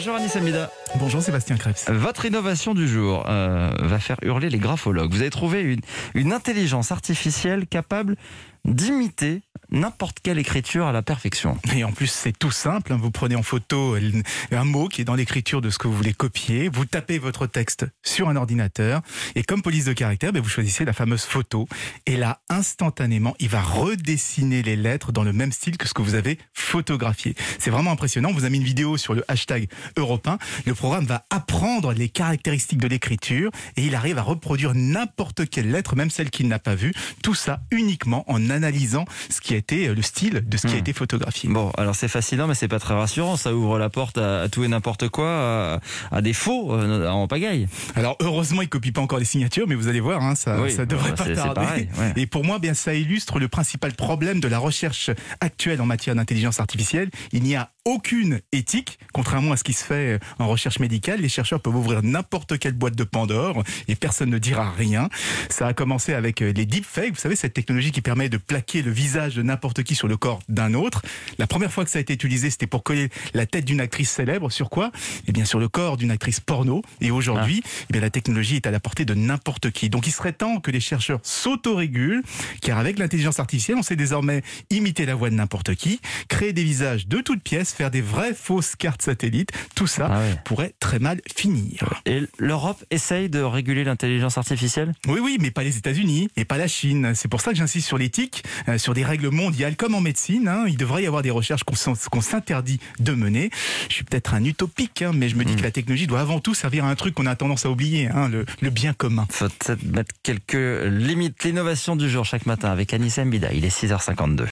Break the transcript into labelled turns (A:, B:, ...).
A: Bonjour Anis Amida.
B: Bonjour Sébastien Krebs.
A: Votre innovation du jour va faire hurler les graphologues. Vous avez trouvé une intelligence artificielle capable d'imiter n'importe quelle écriture à la perfection.
B: Et en plus, c'est tout simple. Vous prenez en photo un mot qui est dans l'écriture de ce que vous voulez copier. Vous tapez votre texte sur un ordinateur. Et comme police de caractère, vous choisissez la fameuse photo. Et là, instantanément, il va redessiner les lettres dans le même style que ce que vous avez photographié. C'est vraiment impressionnant. On vous a mis une vidéo sur le hashtag Europe 1. Le programme va apprendre les caractéristiques de l'écriture et il arrive à reproduire n'importe quelle lettre, même celle qu'il n'a pas vue. Tout ça uniquement en analysant ce qui a été le style de ce qui a été photographié.
A: Bon, alors c'est fascinant, mais c'est pas très rassurant. Ça ouvre la porte à tout et n'importe quoi, à des faux en pagaille.
B: Alors heureusement, il copie pas encore les signatures, mais vous allez voir, ça devrait pas tarder.
A: C'est pareil, ouais.
B: Et pour moi, ça illustre le principal problème de la recherche actuelle en matière d'intelligence artificielle. Il n'y a aucune éthique, contrairement à ce qui se fait en recherche médicale. Les chercheurs peuvent ouvrir n'importe quelle boîte de Pandore et personne ne dira rien. Ça a commencé avec les deepfakes, vous savez, cette technologie qui permet de plaquer le visage de n'importe qui sur le corps d'un autre. La première fois que ça a été utilisé, c'était pour coller la tête d'une actrice célèbre. Sur quoi ? Eh bien, sur le corps d'une actrice porno. Et aujourd'hui, la technologie est à la portée de n'importe qui. Donc, il serait temps que les chercheurs s'autorégulent, car avec l'intelligence artificielle, on sait désormais imiter la voix de n'importe qui, créer des visages de toutes pièces, faire des vraies fausses cartes satellites. Tout ça pourrait très mal finir.
A: Et l'Europe essaye de réguler l'intelligence artificielle ?
B: Oui, mais pas les États-Unis et pas la Chine. C'est pour ça que j'insiste sur l'éthique, sur des règles mondiales comme en médecine. Il devrait y avoir des recherches qu'on s'interdit de mener. Je suis peut-être un utopique, mais je me dis que la technologie doit avant tout servir à un truc qu'on a tendance à oublier, le bien commun.
A: Faut peut-être mettre quelques limites. L'innovation du jour chaque matin avec Anis Mbida. Il est 6h52.